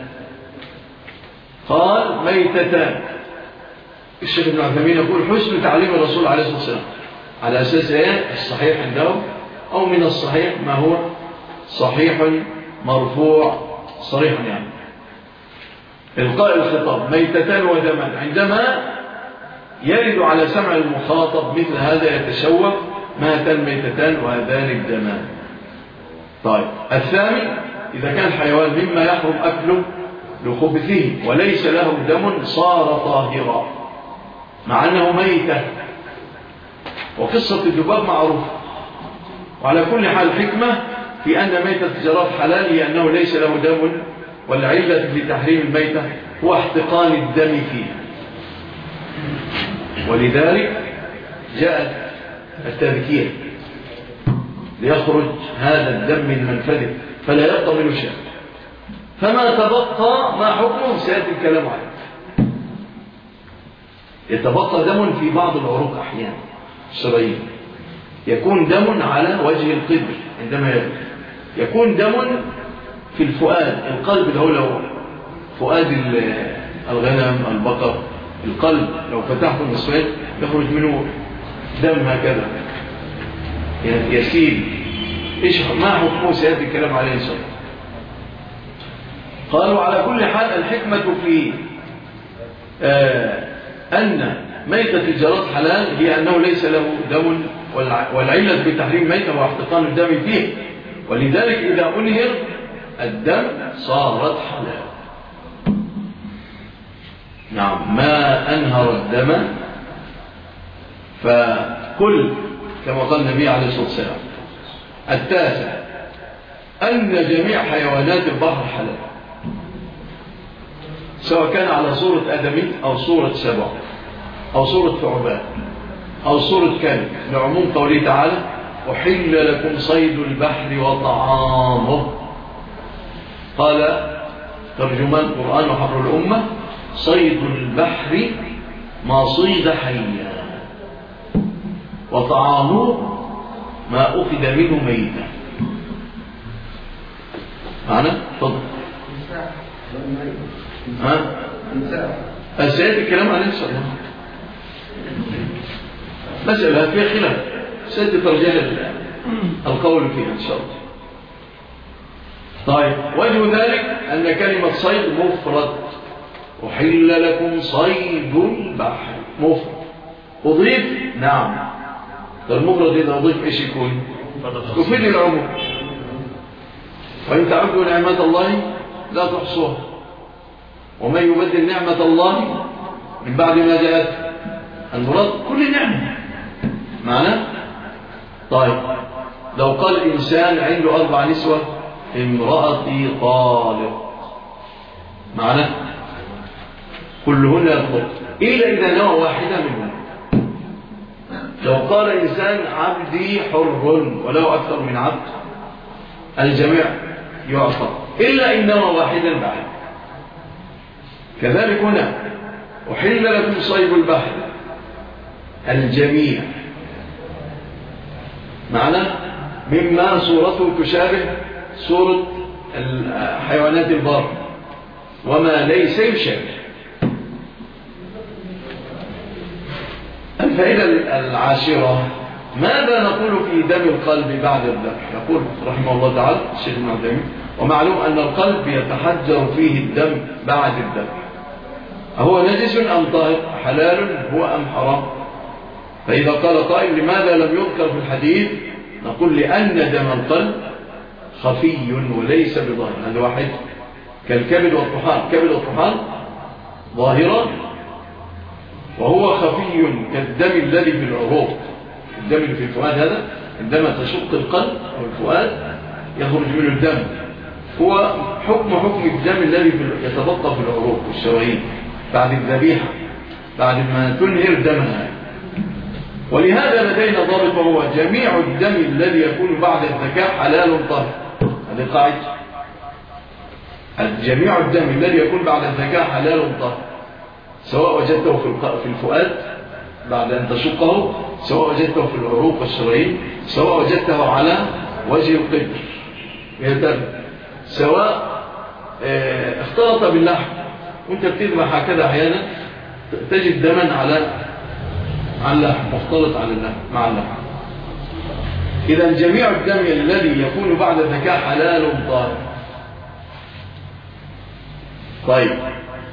قال ميتتان. الشيخ ابن عثيمين يقول حسن تعليم الرسول عليه الصلاة والسلام على أساس الصحيح عندهم أو من الصحيح ما هو صحيح مرفوع صريح يعني. إلقاء الخطاب ميتتان ودما، عندما يرد على سمع المخاطب مثل هذا يتشوف ما هاتان ميتتان وهذان الدمان. طيب الثاني إذا كان حيوان مما يحرم أكله لخبثه وليس له دم صار طاهرا مع أنه ميتة، وقصة الذباب معروفة. وعلى كل حال الحكمة في أن ميتة الجراد حلال هي أنه ليس له دم، والعلة في تحريم الميتة هو احتقان الدم فيها، ولذلك جاء التذكير ليخرج هذا الدم من منفذه فلا يبقى منه شيء. فما تبقى ما حكمه سيأتي الكلام عليه. يتبقى دم في بعض العروق أحيانا الشرعية، يكون دم على وجه القدر عندما يبقى، يكون دم في الفؤاد، القلب اللي هو لو فؤاد الغنم البقر، القلب لو فتحته نصفين يخرج منه دم هكذا يسيل. ايش ما حكمه سيأتي الكلام عليه إن شاء الله. قالوا على كل حال الحكمة في أن ميتة الجراد حلال هي أنه ليس له دم، والعلة بتحريم ميتة واحتقان الدم فيه، ولذلك إذا أنهر الدم صارت حلال. نعم ما أنهر الدم فكل كما قال النبي عليه الصلاة والسلام. التاسع أن جميع حيوانات البحر حلال، سواء كان على صورة آدمي أو صورة سبع أو صورة ثعبان أو صورة كلب، لعموم قوله تعالى أحل لكم صيد البحر وطعامه. قال ترجمان القرآن وحبر الأمة صيد البحر ما صيد حيا وطعامه ما أخذ منه ميتا. معنا؟ تفضل. السيد الكلام عليه الصلاة مسألة فيها خلاف، سيد ترجيح القول فيها إن شاء الله. طيب وجه ذلك أن كلمة صيد مفرد، أحل لكم صيد البحر مفرد أضيف. نعم المفرد إذا أضيف إيش يكون؟ يفيد العموم. وإن تعدوا نعمة الله لا تحصوها ومن يبدل نعمة الله من بعد ما جاءت المراد كل نعمة معنى. طيب لو قال إنسان عنده 4 نسوة امرأتي طالق معنى كلهن يطلق إلا إذا نوى واحدة منهم. لو قال إنسان عبدي حر ولو أكثر من عبد الجميع يعصر إلا إن نوى واحدا بعد. كذلك هنا أحل لكم صيد البحر الجميع معنى مما صورته تشابه صورة حيوانات البر وما ليس يشابه. الفائدة العاشرة ماذا نقول في دم القلب بعد الذبح؟ يقول رحمه الله تعالى الشيخ ابن عثيمين ومعلوم أن القلب يتحجر فيه الدم بعد الذبح، أهو نجس أم طاهر؟ حلال هو أم حرام؟ فإذا قال قائل لماذا لم يذكر في الحديث نقول لأن دم القلب خفي وليس بظاهر. هذا واحد كالكبد والطحال، كبد والطحال ظاهرة وهو خفي كالدم الذي في العروق. الدم اللي في الفؤاد هذا عندما تشق القلب أو الفؤاد يخرج منه الدم، هو حكم الدم الذي يتبقى في العروق والشرايين بعد الذبيحة بعد ما تنهر دمها. ولهذا لدينا ضابط وهو جميع الدم الذي يكون بعد الذكاء حلال طاهر. هذه قاعدة، جميع الدم الذي يكون بعد الذكاء حلال طاهر، سواء وجدته في الفؤاد بعد أن تشقه، سواء وجدته في العروق والشرايين، سواء وجدته على وجه القدر، سواء اختلط باللحم وانت بتذبح هكذا احيانا تجد دما على اللحم مختلط على اللحم مع اللحم. إذا جميع الدم الذي يكون بعد الذكاء حلال طاهر. طيب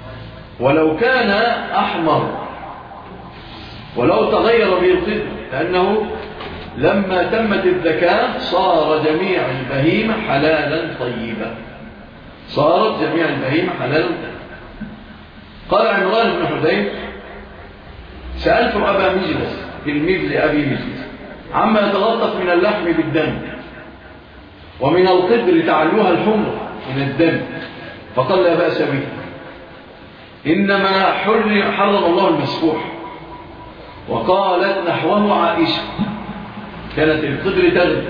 ولو كان أحمر ولو تغير به القدر، لأنه لما تمت الذكاة صار جميع البهيمة حلالا طيبا، صارت جميع البهيمة حلالا طيبا. قال عمران بن حديث: سألت أبا مجلس تلميذ لأبي مجلس عما يتلطف من اللحم بالدم ومن القدر تعلوها الحمر من الدم، فقال: لا بأس به، إنما حرم الله المسفوح. وقالت نحوه عائشة: كانت القدر تغلب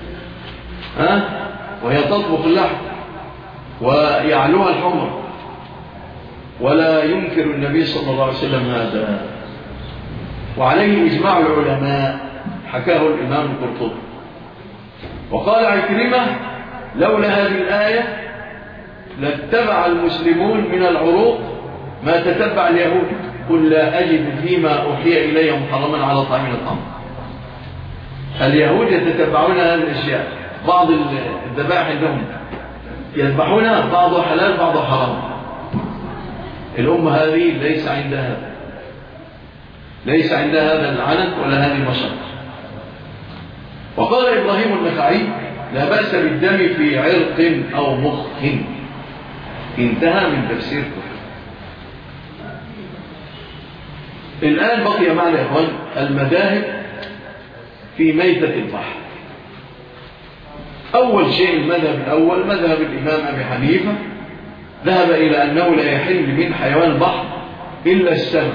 وهي تطبخ اللحم ويعلوها الحمر، ولا ينكر النبي صلى الله عليه وسلم هذا، وعليه إجماع العلماء، حكاه الإمام القرطبي. وقال عكرمة: لولا هذه الآية لاتبع المسلمون من العروق ما تتبع اليهود، قل لا أجد فيما أوحي إلي محرما على طعام الطعام. اليهود يتتبعون هذه الأشياء، بعض الذبائح عندهم يذبحونها، بعضها حلال بعضها حرام. الأمة هذه ليس عندها هذا العنت ولا هذه المشقة. وقال إبراهيم النخعي: لا بأس بالدم في عرق أو مخ. انتهى من تفسير كفر. الآن بقي معنا يا إخوان المذاهب في ميتة البحر. أول شيء المذهب الأول مذهب الإمام أبي حنيفة، ذهب إلى أنه لا يحل من حيوان البحر إلا السمك،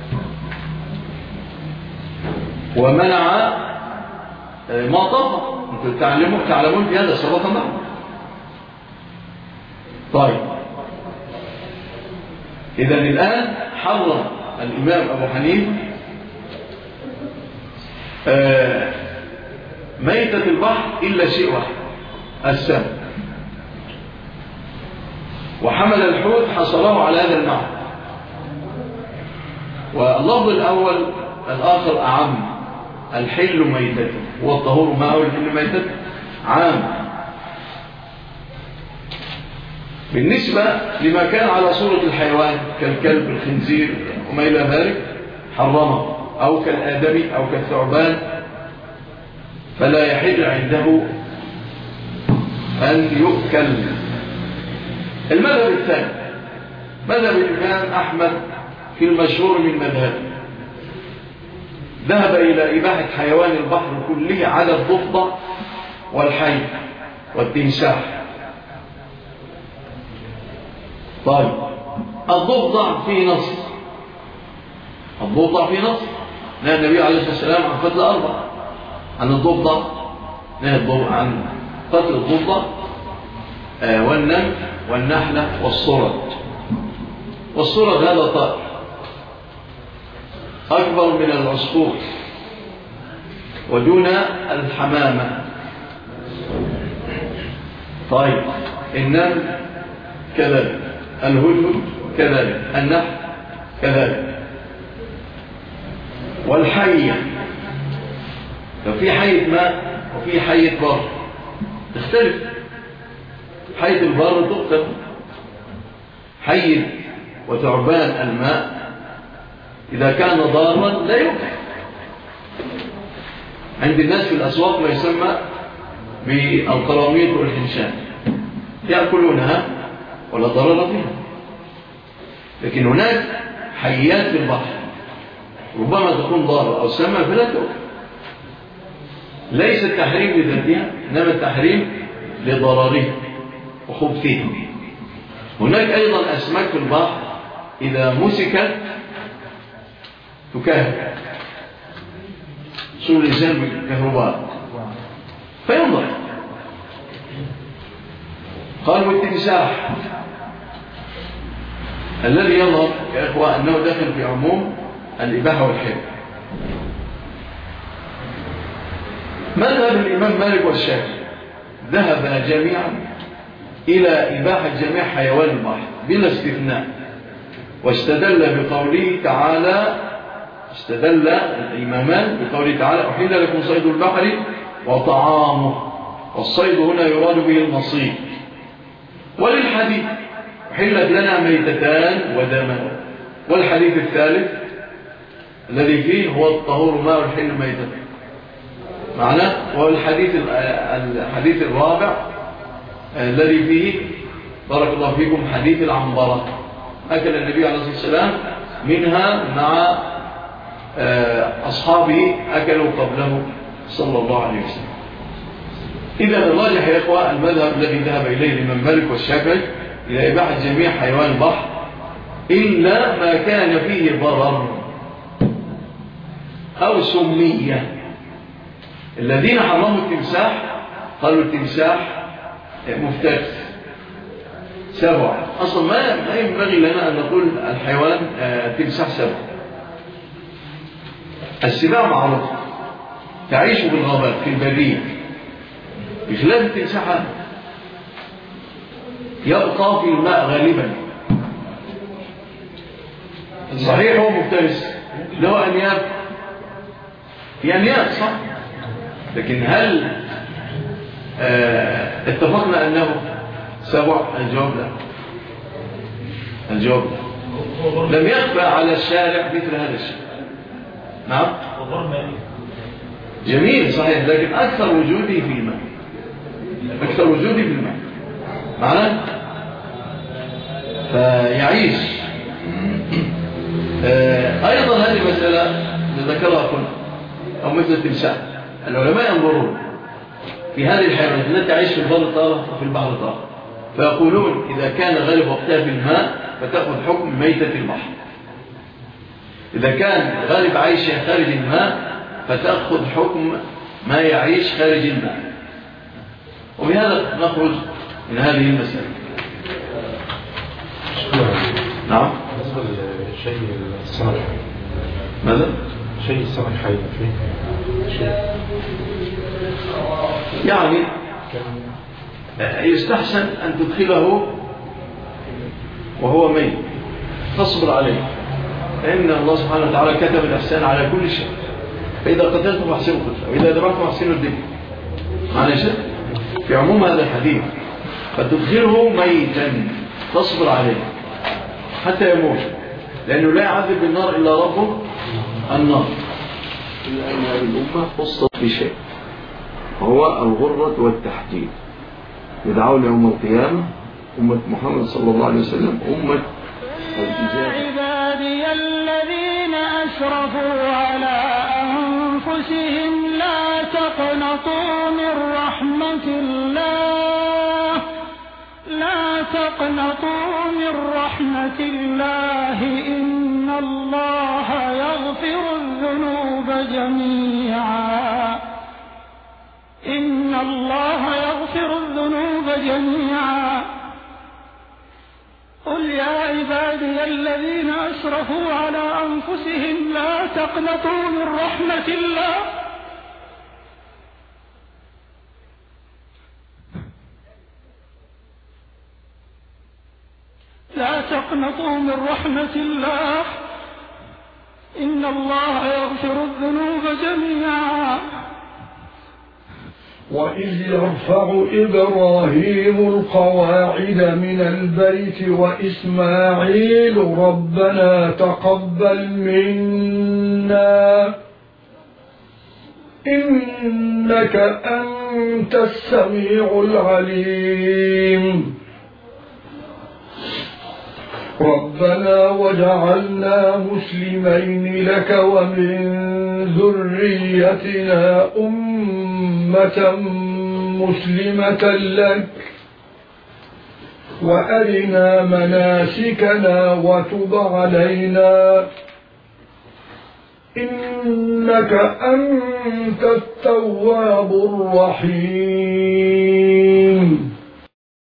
ومنع ما طفى. أنتم تعلمون بهذا سبق معه. طيب، إذن الآن حرم الإمام أبو حنيفة ميتة البحر إلا شيء واحد، السمك، وحمل الحوت حصره على هذا المعنى. واللفظ الأول الآخر أعم، الحل ميتته والطهور معه، الحل ميتته عام. بالنسبة لما كان على صورة الحيوان كالكلب الخنزير وما إلى ذلك حرمه، أو كالآدمي أو كالثعبان، فلا يحل عنده أن يؤكل. المذهب الثاني مذهب الإمام أحمد في المشهور من مذهبه، ذهب إلى إباحة حيوان البحر كله على الضفدع والحي والتمساح. طيب، الضفدع في نص، نهى النبي عليه الصلاة والسلام عن قتل 4 عن الضفدع، نهى عن قتل الضفدع والنمل والنحلة والصرد. والصرد هذا طائر أكبر من العصفور ودون الحمامة. طيب، النمل كذلك، الهدهد كذلك، النحل كذلك، والحية. ففي حية ماء وفي حية بر، تختلف. حية البر تقتل، حية وثعبان الماء إذا كان ضارا لا يقتل. عند الناس في الأسواق ما يسمى بالقراميط والحنشان، يأكلونها ولا ضرر فيها. لكن هناك حيات في البحر ربما تكون ضارة أو سامة فلا تؤكل. ليس التحريم لذاتها، إنما التحريم لضررها وخبثها. هناك أيضا أسماك في البحر إذا مسكت تكهرب، سوء الإنسان بالكهرباء فينظر. قالوا التمساح الذي يظهر يا إخوة أنه داخل في عموم الإباحة والحل. مذهب الإمام مالك والشافعي ذهب جميعا إلى إباحة جميع حيوان البحر بلا استثناء، واستدل بقوله تعالى، استدل الإمامان بقوله تعالى: أحل لكم صيد البحر وطعامه، والصيد هنا يراد به المصيد. وللحديث: أحلت لنا ميتتان ودمان. والحديث الثالث الذي فيه هو الطهور ماء الحل ميتة معناه. والحديث الرابع الذي فيه بارك الله فيكم حديث العنبرة، أكل النبي عليه الصلاة والسلام منها مع أصحابه أكلوا قبله صلى الله عليه وسلم. إذا الراجح يا إخوة المذهب الذي ذهب إليه الإمام مالك والشافعي إلى إباحة جميع حيوان البحر إلا ما كان فيه ضرر أو سمية. الذين حرموا التمساح قالوا التمساح مفترس سبع، أصلا ما ينبغي لنا أن نقول الحيوان تمساح سبع. السباع معروف تعيش في الغابات في البرية، بخلاف التمساح يبقى في الماء غالبا. صحيح هو مفترس له أنياب، في أنياب صح، لكن هل اتفقنا أنه سبع؟ الجواب لا، الجواب لا. لم يخفى على الشارع مثل هذا الشيء. نعم جميل صحيح، لكن أكثر وجوده في الماء، أكثر وجوده في الماء معناه فيعيش. أيضا هذه مسألة ذكرها كنا أو مثل التمساح، العلماء ينظرون في هذه الحيوانات التي تعيش في البر طارة وفي البحر طارة، فيقولون إذا كان غالب وقتها في الماء فتأخذ حكم ميتة البحر، إذا كان غالب عيشها خارج الماء فتأخذ حكم ما يعيش خارج الماء. وبهذا نخرج من هذه المسألة. نعم. بالنسبة لشيء السمك، ماذا؟ شيء السمك حي فيه شيء يعني يستحسن أن تدخله وهو ميت، تصبر عليه، لأن الله سبحانه وتعالى كتب الإحسان على كل شيء، فإذا قتلتم فاحسنوا قتله وإذا ذبحتم فاحسنوا الذبح. معنى شيء في عموم هذا الحديث، فتدخله ميتا تصبر عليه حتى يموت، لأنه لا يعذب بالنار إلا رب النار. إلا أن هذه الأمة خصت بشيء هو الغرة والتحجيل. يدعون يوم القيامة أمة محمد صلى الله عليه وسلم أمة الإجابة. عبادي الذين أسرفوا على أنفسهم لا تقنطوا من رحمة الله، لا تقنطوا من رحمة الله، إن الله يغفر الذنوب جميعا، إن الله يغفر الذنوب جميعا. قل يا عبادي الذين أسرفوا على أنفسهم لا تقنطوا من رحمة الله، لا تقنطوا من رحمة الله، إن الله يغفر الذنوب جميعا. وإذ يرفع إبراهيم القواعد من البيت وإسماعيل ربنا تقبل منا إنك أنت السميع العليم ربنا وجعلنا مسلمين لك ومن ذريتنا أمة مسلمة لك وأرنا مناسكنا وتب علينا إنك أنت التواب الرحيم